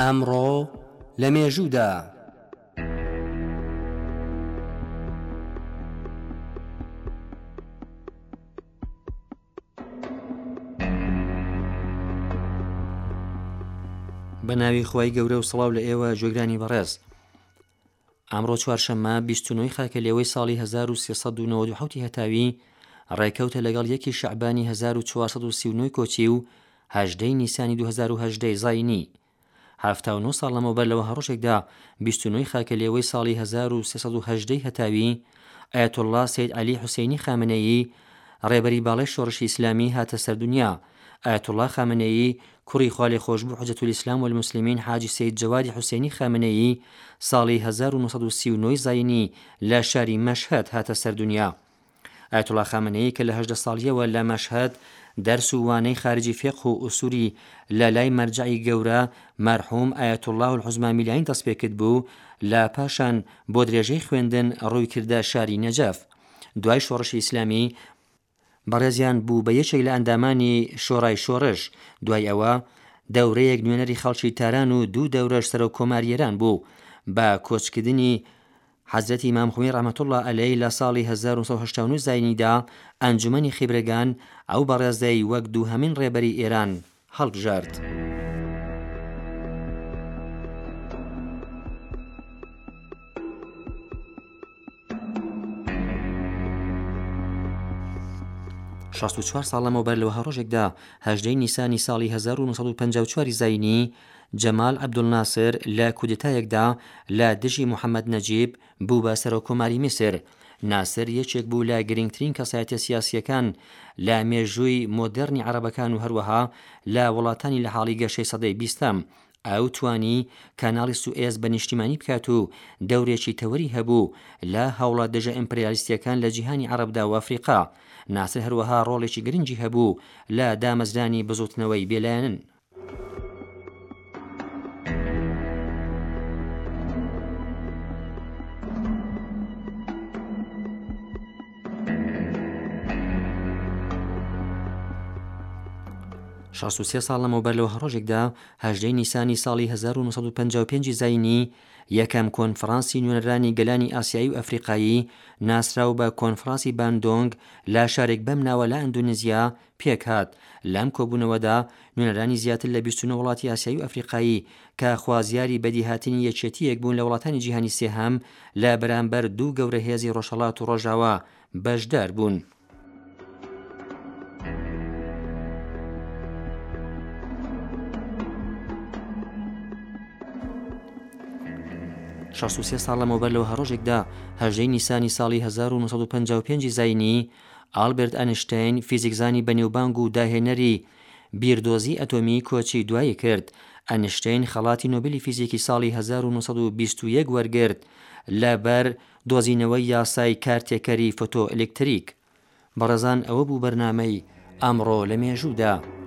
ئەمڕۆ لە مێژوودا بە ناوی خۆی گەورە و سڵاو لە ئێوە جۆگرانی بەڕێز. ئەمڕۆ چوارشەممە 29 خاکە لێوەی ساڵی 1397 هەتاوی ڕێکەوتە لەگەڵ 1 شەعبانی 1439 کۆچی و 18 نیسانی 2018 زاینی. 79 ساڵ لەمەوبەر لەوە هەڕۆژێکدا 29 خاکە لێوەی ساڵی 1318 هەتاوی ئایەتوڵڵا سەید عەلی حوسێینی خامنەیی ڕێبەری باڵای شۆڕشی ئیسلامی هاتە سەردونیا. ئایەتوڵڵا خامنەیی کوڕی خوا لێخۆشبوو حوجەت الئیسلام والموسلیمین حاجی سەید جەوادی حوسێینی خامنەیی ساڵی 1939 زاینی لە شاری مەشهەد هاتە سەردونیا. ئایەتوڵڵا خامنەیی کە لە 18 ساڵیەوە لە مەشهەد دەرس و وانەی خارجی فێقه و ئوسوری لە لای مەرجعی گەورە مەرحوم ئایەتوڵڵاه الحوزمامیلانی دەست پێکرد بوو، لە پاشان بۆ درێژەی خوێندن ڕووی کردە شاری نەجەف. دوای شۆڕشی ئیسلامی بەڕێزیان بوو بە یەکێک لە ئەندامانی شۆڕای شۆڕش. دوای ئەوە دەورەیەک نوێنەری خەڵکی تاران و دوو دەورەش سەرۆک کۆماریەران بوو. بە کۆچکردنی حەزرەتی ئیمام خومێنی ڕەحمەتوڵڵا عەلەیهی لە ساڵی 1989 زاینیدا ئەنجومەنی خیبرەگان ئەو بەڕێزەی وەک دووهەمین ڕێبەری ئێران هەڵبژارد. شەست و چوار ساڵ لەمەوبەر لەوە هەڕۆژێکدا 18 نیسانی ساڵی 1954 زاینی جەمال عەبدولناسر لە کودتایەکدا لە دژی موحەممەد نەجیب بوو بە سەرۆکۆماری میسر. ناسر یەکێک بوو لە گرنگترین کەسایەتە سیاسیەکان لە مێژووی مۆدێرنی عەرەبەکان و هەروەها لە وڵاتانی لە حاڵی گەشەی سەدەی 20ەم. ئەو توانی کاناڵی سوئێز بە نیشتیمانی بکات و دەورێکی تەوەری هەبوو لە هەوڵە دژە ئیمپریالیستیەکان لە جیهانی عەرەبدا و ئەفریقا. ناسر هەروەها ڕۆڵێکی گرنگی هەبوو لە دامەزرانی بزوتنەوەی بێلایەنن. شەست و سێ ساڵ لەمەوبەر لەوە هەڕۆژێکدا 18 نیسانی ساڵی 1955 زاینی یەکەم کۆنفرانسی نوێنەرانی گەلانی ئاسیایی و ئەفریقایی ناسراو بە کۆنفرانسی باندۆنگ لە شارێک بەم ناوە لە ئەندونێزیا پێک هات. لەم کۆبوونەوەدا نوێنەرانی زیاتر لە 29 وڵاتی ئاسیایی و ئەفریقایی کە خوازیاری بەدیهاتنی یەکێتیەک بوون لە وڵاتانی جیهانی سێهەم لە بەرامبەر دوو گەورە هێزی ڕۆژهەڵات و ڕۆژاوا بەشدار بوون. 63 ساڵ لەمەوبەر لەوە هەڕۆژێکدا 18 نیسانی ساڵی 1955 زاینی ئالبێرت ئەینشتین فیزیکزانی بەنێوبانگ و داهێنەری بیردۆزی ئەتۆمی کۆچی دوایی کرد. ئەینشتین خەڵاتی نۆبێلی فیزیکی ساڵی 1921 وەرگرت لەبەر دۆزینەوەی یاسای کارتێکەری فۆتۆ ئەلێکتریک. بەڕێزان ئەوە بوو بەرنامەی ئەمڕۆ لە مێژوودا.